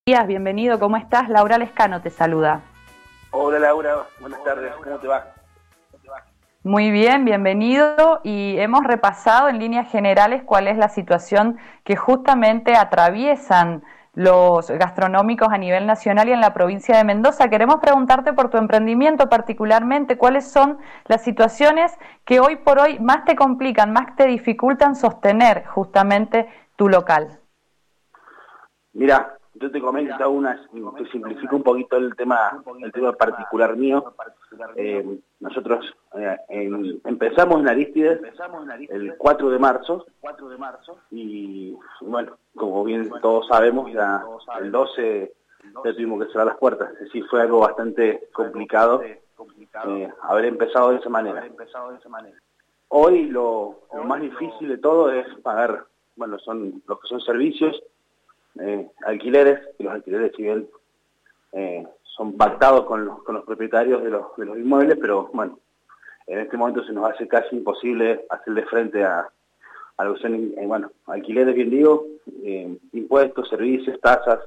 Bienvenido, ¿cómo estás? Laura Lescano te saluda. Hola Laura, buenas tardes, ¿cómo te va? Muy bien, bienvenido, y hemos repasado en líneas generales cuál es la situación que justamente atraviesan los gastronómicos a nivel nacional y en la provincia de Mendoza. Queremos preguntarte por tu emprendimiento particularmente, cuáles son las situaciones que hoy por hoy más te complican, más te dificultan sostener justamente tu local. Mira, yo te comento, te simplifico un poquito el tema particular mío. Nosotros empezamos en Arístides el 4 de marzo y bueno, como bien todos sabemos, ya el 12 ya tuvimos que cerrar las puertas. Es decir, fue algo bastante complicado haber empezado de esa manera. Hoy lo más difícil de todo es pagar, bueno, son los que son servicios, alquileres, y los alquileres, si bien son pactados con los propietarios de los inmuebles, pero bueno, en este momento se nos hace casi imposible hacerle frente a lo que son, bueno, alquileres, bien digo, impuestos, servicios, tasas,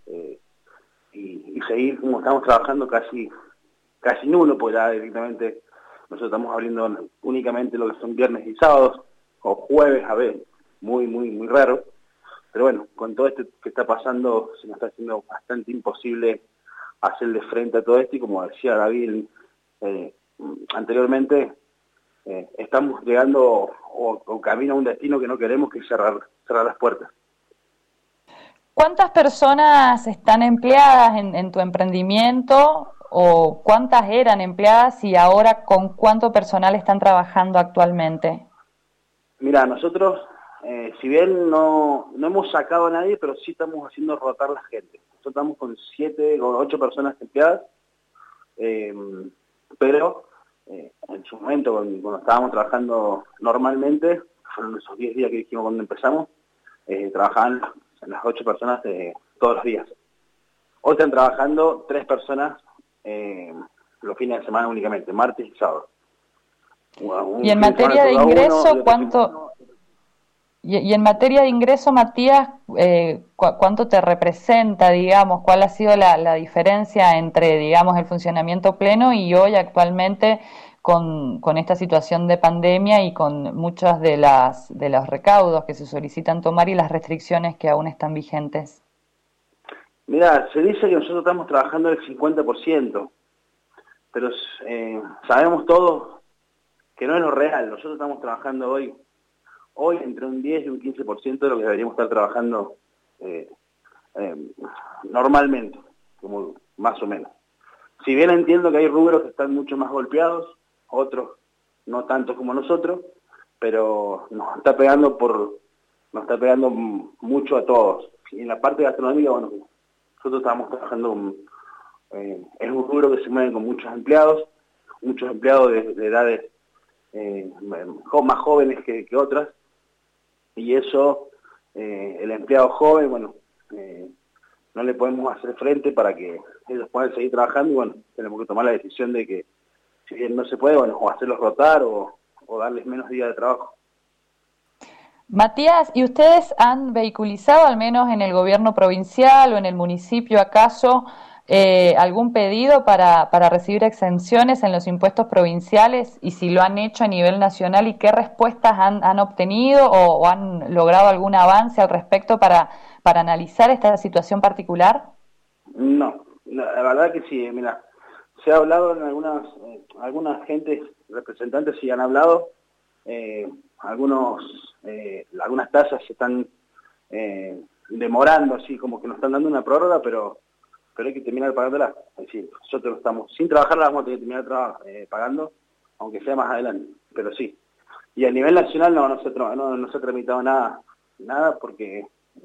y seguir como estamos trabajando casi nulo, pues ya directamente nosotros estamos abriendo únicamente lo que son viernes y sábados, o jueves, a ver, muy raro. Pero bueno, con todo esto que está pasando, se nos está haciendo bastante imposible hacerle frente a todo esto, y como decía David anteriormente, estamos llegando o camino a un destino que no queremos, que es cerrar las puertas. ¿Cuántas personas están empleadas en tu emprendimiento, o cuántas eran empleadas, y ahora con cuánto personal están trabajando actualmente? Mira, nosotros, si bien no hemos sacado a nadie, pero sí estamos haciendo rotar la gente. Nosotros estamos con 7 o 8 personas empleadas, pero en su momento, cuando estábamos trabajando normalmente, fueron esos 10 días que dijimos cuando empezamos, trabajaban las 8 personas todos los días. Hoy están trabajando 3 personas los fines de semana únicamente, martes y sábado. Y en materia de ingreso, ¿cuánto? Y en materia de ingreso, Matías, ¿cuánto te representa, digamos? ¿Cuál ha sido la diferencia entre, digamos, el funcionamiento pleno y hoy actualmente con esta situación de pandemia y con muchos de los recaudos que se solicitan tomar y las restricciones que aún están vigentes? Mira, se dice que nosotros estamos trabajando el 50%, pero sabemos todos que no es lo real. Nosotros estamos trabajando hoy entre un 10 y un 15% de lo que deberíamos estar trabajando normalmente, como más o menos. Si bien entiendo que hay rubros que están mucho más golpeados, otros no tanto como nosotros, pero nos está pegando mucho a todos. Y en la parte gastronómica, bueno, nosotros estamos trabajando, es un rubro que se mueve con muchos empleados de edades más jóvenes que otras, y eso, el empleado joven, bueno, no le podemos hacer frente para que ellos puedan seguir trabajando, y bueno, tenemos que tomar la decisión de que, si bien no se puede, bueno, o hacerlos rotar o darles menos días de trabajo. Matías, ¿y ustedes han vehiculizado, al menos en el gobierno provincial o en el municipio, acaso, algún pedido para recibir exenciones en los impuestos provinciales? Y si lo han hecho a nivel nacional, ¿y qué respuestas han obtenido o han logrado algún avance al respecto para analizar esta situación particular? No, la verdad que sí, mira, se ha hablado en algunas gentes, representantes sí han hablado, algunas tasas se están demorando, así como que nos están dando una prórroga, pero hay que terminar pagándola. Es decir, nosotros estamos sin trabajar, la vamos a tener que terminar pagando, aunque sea más adelante, pero sí. Y a nivel nacional no se ha tramitado nada porque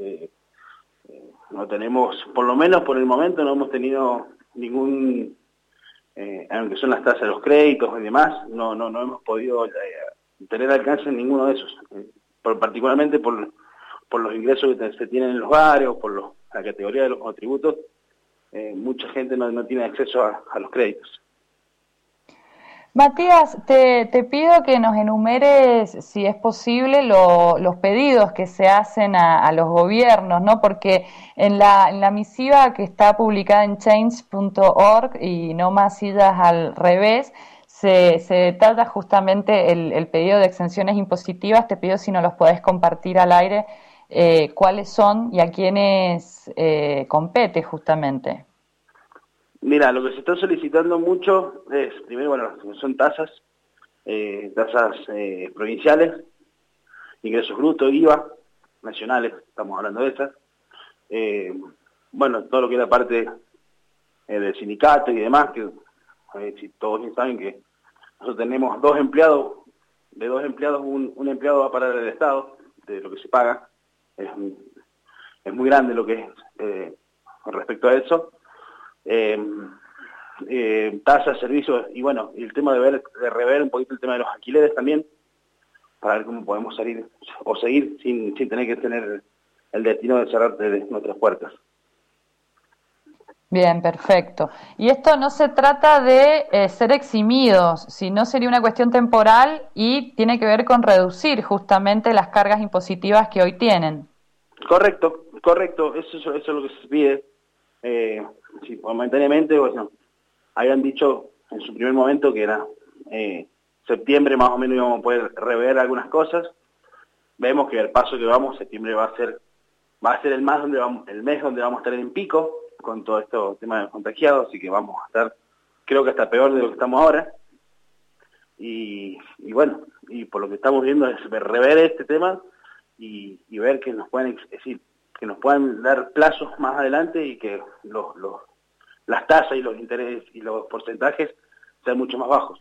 no tenemos, por lo menos por el momento, no hemos tenido ningún, aunque son las tasas de los créditos y demás, no hemos podido tener alcance en ninguno de esos, particularmente por los ingresos que se tienen en los barrios, por la categoría de los monotributos. Mucha gente no tiene acceso a los créditos. Matías, te pido que nos enumeres, si es posible, los pedidos que se hacen a los gobiernos, ¿no? Porque en la misiva que está publicada en change.org y no más sillas al revés, se detalla justamente el pedido de exenciones impositivas. Te pido si nos los podés compartir al aire, cuáles son y a quiénes compete justamente. Mira, lo que se está solicitando mucho es, primero, bueno, son tasas, provinciales, ingresos brutos, IVA, nacionales, estamos hablando de esas. Bueno, todo lo que es la parte del sindicato y demás, que si todos bien saben que nosotros tenemos dos empleados, de dos empleados un empleado va para el Estado, de lo que se paga. Es muy grande lo que es con respecto a eso. Tasas, servicios, y bueno, y el tema de rever un poquito el tema de los alquileres también, para ver cómo podemos salir o seguir sin tener que tener el destino de cerrar nuestras puertas. Bien, perfecto. Y esto no se trata de ser eximidos, sino sería una cuestión temporal y tiene que ver con reducir justamente las cargas impositivas que hoy tienen. Correcto, correcto, eso es lo que se pide. Sí, momentáneamente, bueno, habían dicho en su primer momento que era septiembre más o menos íbamos a poder rever algunas cosas. Vemos que al paso que vamos, septiembre va a ser el mes donde vamos a estar en pico con todo esto tema de contagiados, así que vamos a estar, creo que hasta peor de lo que estamos ahora. Y bueno, y por lo que estamos viendo es rever este tema y ver que nos pueden, es decir, que nos puedan dar plazos más adelante y que las tasas y los intereses y los porcentajes sean mucho más bajos.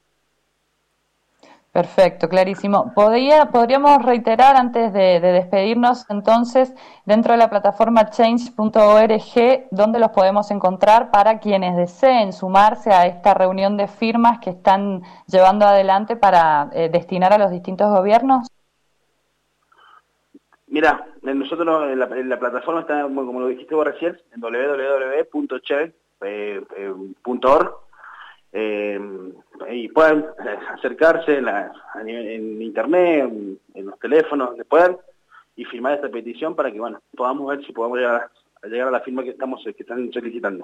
Perfecto, clarísimo. Podríamos reiterar antes de despedirnos entonces, dentro de la plataforma change.org, dónde los podemos encontrar para quienes deseen sumarse a esta reunión de firmas que están llevando adelante para destinar a los distintos gobiernos. Mira, nosotros en la plataforma está, como lo dijiste vos recién, en www.change.org. Y puedan acercarse en internet, en los teléfonos, donde puedan, y firmar esta petición para que, bueno, podamos ver si podemos llegar a la firma que están solicitando.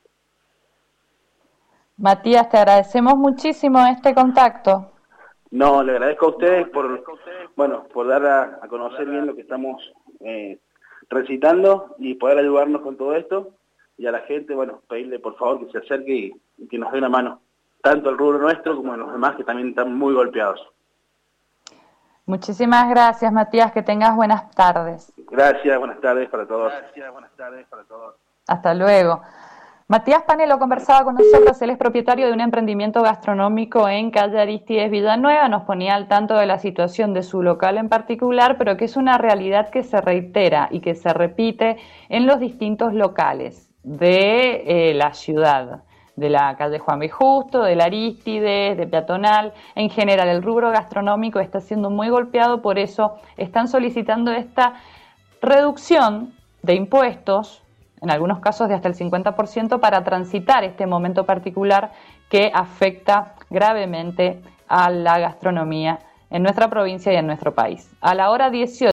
Matías, te agradecemos muchísimo este contacto. No, le agradezco a ustedes por dar a conocer bien lo que estamos recitando y poder ayudarnos con todo esto. Y a la gente, bueno, pedirle por favor que se acerque y que nos dé una mano, tanto al rubro nuestro como a los demás que también están muy golpeados. Muchísimas gracias, Matías, que tengas buenas tardes. Gracias, buenas tardes para todos. Hasta luego. Matías Panelo conversaba con nosotros, él es propietario de un emprendimiento gastronómico en calle Aristides Villanueva, nos ponía al tanto de la situación de su local en particular, pero que es una realidad que se reitera y que se repite en los distintos locales de la ciudad, de la calle Juan B. Justo, del Aristides, de Peatonal. En general, el rubro gastronómico está siendo muy golpeado, por eso están solicitando esta reducción de impuestos, en algunos casos de hasta el 50%, para transitar este momento particular que afecta gravemente a la gastronomía en nuestra provincia y en nuestro país. A la hora 18